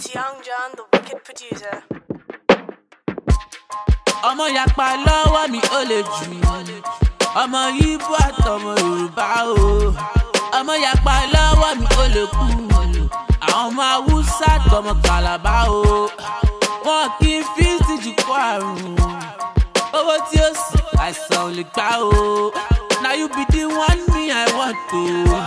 It's Young John, the wicked producer. Ọmọ yapa lọ́wọ́ mi ó lè jù. Ọmọ Ìgbò àtọmọ Yorùbá o. Ọmọ yapa lọ́wọ́ mi ó lè kú. Àwọn ọmọ Haúsá àtọmọ Kàlàbá o. Wọn kì í fi ìtìjú kó àrùn. Owó tí ó sì àìsàn ò lè gbà o. Now you be the one me I want to.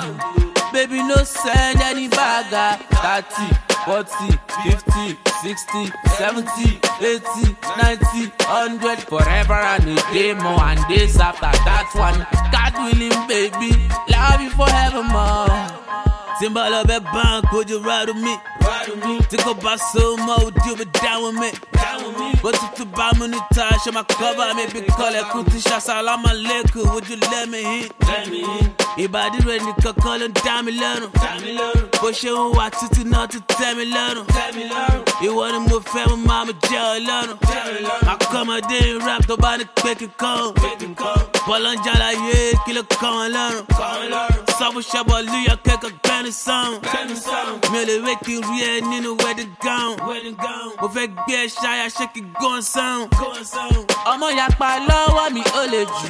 Baby no send any bagger. 30, 40, 50, 60, 70, 80, 90, 100. Forever and a day more and days after that one. God willing baby, love you forevermore. Timba love a bank, would you ride with me? Think about so much, you be down with me. But if you buy money, touch my cover, maybe call a kuti salam alaikum. Would you let me in? Ibadi ready to call and damn me learn. Push you watch it not to tell me learn. You want to move family, mama, jail learn. I come a day rap the body quick and come. Balanjala, yeah, kill a come learn. Sabu Shabalu, cake a kind of song. Merely waking real, you know where to go. Mo fẹ́ gbé ṣáyà ṣé kí gán sound. Ọmọ yapa lọ́wọ́ mi ó lè jù.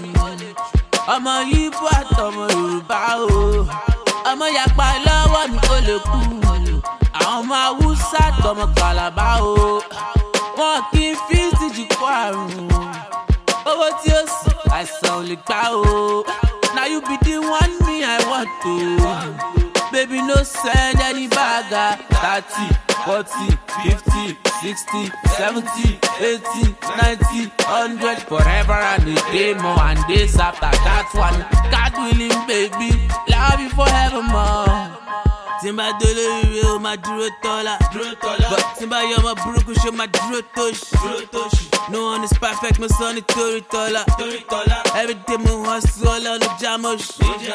Ọmọ Ìgbò àtọmọ Yorùbá o. Ọmọ yapa lọ́wọ́ mi ó lè kú. Àwọn ọmọ Haúsá àtọmọ Kàlàbá o. Wọn kì í fi ìtìjú kó àrùn. Owó tí ó sì àìsàn ò lè gbà o. Now you be the one me I want to. Baby no send any bagger. 30, 40, 50, 60, 70, 80, 90, 100. Forever and a day more and days after that one. God willing baby, love you forevermore. Timba dole real, my duro tola. But Timba yo my bruku show my duro toshi. No one is perfect, my son is Tori Tola. Every day my hustle on the jamosh.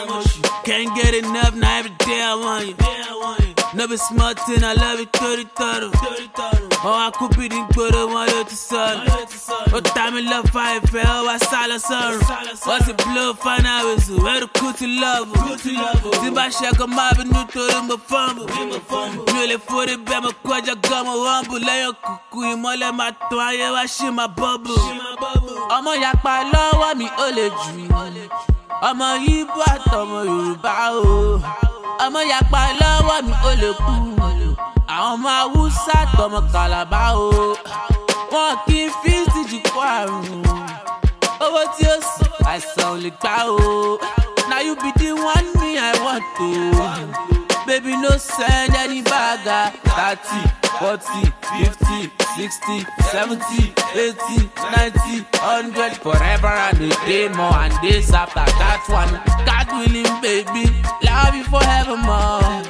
Can't get enough, now every day I want you. No be smart thing, I love it, Tori Toro. Oh, I could be the good one to son. What time in love, I fell, I saw a son. What's it blow, fine, I was where the cootie love. Timba shaka my new to him, but fumble. Nearly 40 bema kwaja gama wambu. Layo kuku imole matwaye wa shima bubble. Ọmọ yapa lọ́wọ́ mi ó lè jù. Ọmọ Ìgbò àtọmọ Yorùbá o. Ọmọ yapa lọ́wọ́ mi ó lè kú. Àwọn ọmọ Haúsá àtọmọ Kàlàbá o. Wọn kì í fi ìtìjú kó àrùn. Owó tí ó sì àìsàn ò lè gbà o. Now you be the one me I want to. Baby no send any bagger. 30, 40, 50, 60, 70, 80, 90, 100. Forever and a day more and days after that one. God willing baby, love you forevermore.